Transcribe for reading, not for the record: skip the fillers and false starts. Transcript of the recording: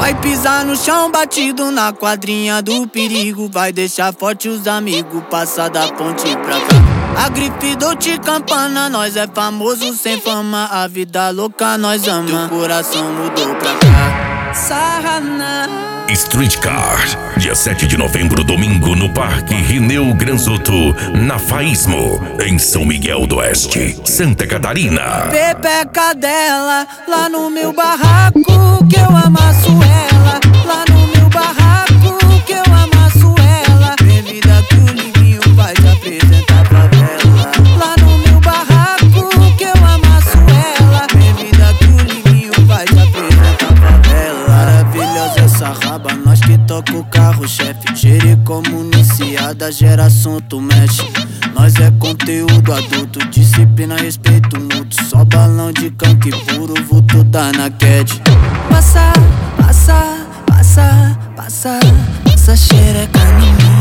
Vai pisar no chão batido na quadrinha do perigo. Vai deixar forte os amigos, passar da ponte pra cá. A grife Dolce Campana, nós é famoso sem fama. A vida louca nós ama, teu coração mudou pra cá. Sarrana. Streetcar, dia 7 de novembro, domingo, no Parque Rineu Granzotto, na Faísmo, em São Miguel do Oeste, Santa Catarina. Pepeca dela, lá no meu barraco, que eu amasso ela. Lá no meu barraco, que eu amasso ela. Vem vida que o Livinho vai te apresentar pra vela. Lá no meu barraco, que eu amasso ela. Vem vida que o Livinho vai te apresentar pra vela. Maravilhosa essa raba, nós que toca o carro-chefe. Cheire como iniciada, geração tu mexe. Nós é conteúdo adulto, disciplina, respeito mútuo. Só balão de canque puro, vulto da naquete. Passa, passa, passa, passa, passa xereca em mim.